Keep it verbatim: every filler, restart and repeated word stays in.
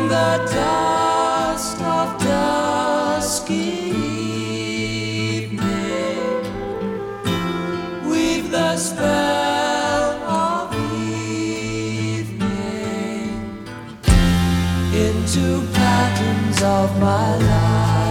the dust of dusky evening, weave the spell of evening into patterns of my life.